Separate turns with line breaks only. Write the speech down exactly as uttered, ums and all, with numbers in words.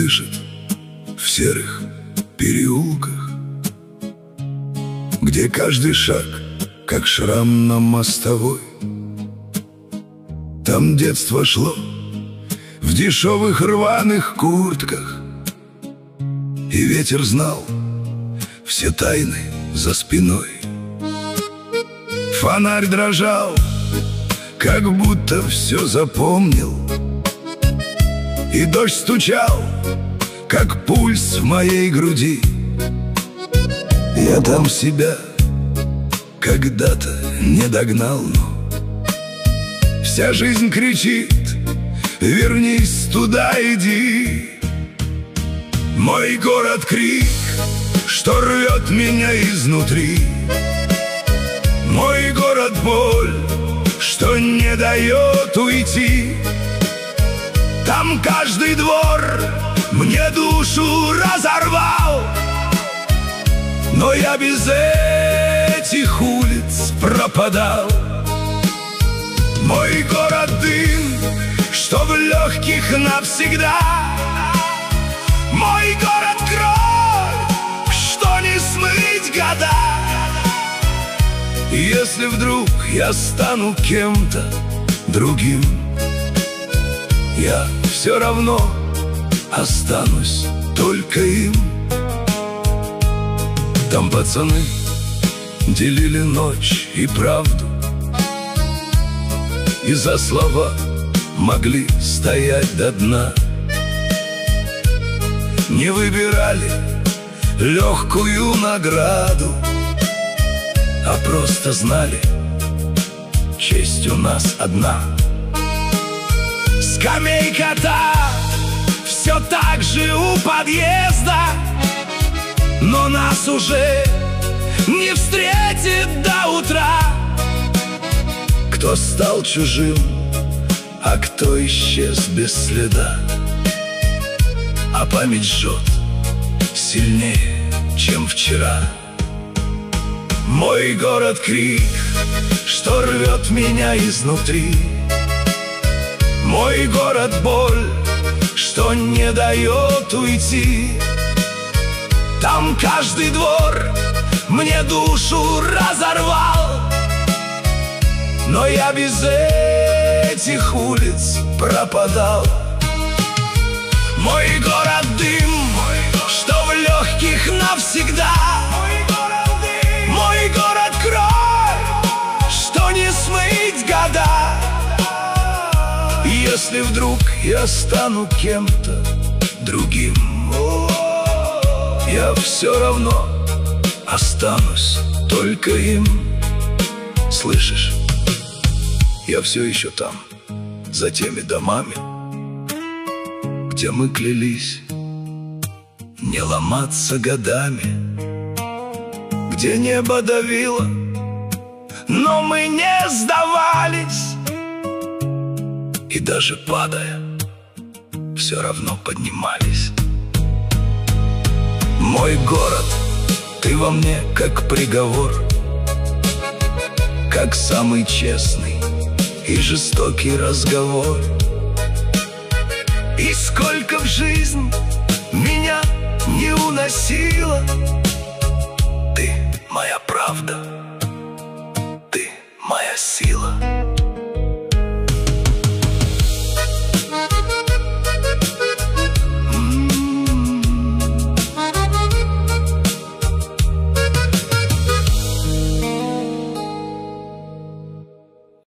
дышит в серых переулках, где каждый шаг как шрам на мостовой. Там детство шло в дешевых рваных куртках, и ветер знал все тайны за спиной. Фонарь дрожал, как будто все запомнил, и дождь стучал, как пульс в моей груди. Я там себя когда-то не догнал, но вся жизнь кричит: вернись туда, иди. Мой город — крик, что рвет меня изнутри. Мой город — боль, что не дает уйти. Там каждый двор мне душу разорвал, но я без этих улиц пропадал. Мой город — дым, что в легких навсегда. Мой город — кровь, что не смыть года. Если вдруг я стану кем-то другим, я все равно останусь только им. Там пацаны делили ночь и правду, и за слова могли стоять до дна. Не выбирали легкую награду, а просто знали, честь у нас одна. Скамейка-то все так же у подъезда, но нас уже не встретит до утра. Кто стал чужим, а кто исчез без следа. А память жжет сильнее, чем вчера. Мой город — крик, что рвет меня изнутри. Мой город — боль, что не дает уйти. Там каждый двор мне душу разорвал, но я без этих улиц пропадал. Мой город — дым, что в легких навсегда. Мой город — кровь, что не смыть года. Если вдруг я стану кем-то другим, я все равно останусь только им. Слышишь, я все еще там, за теми домами, где мы клялись не ломаться годами, где небо давило, но мы не сдавались, и даже падая, все равно поднимались. Мой город, ты во мне как приговор, как самый честный и жестокий разговор. И сколько в жизнь меня не уносило, ты моя правда, ты моя сила.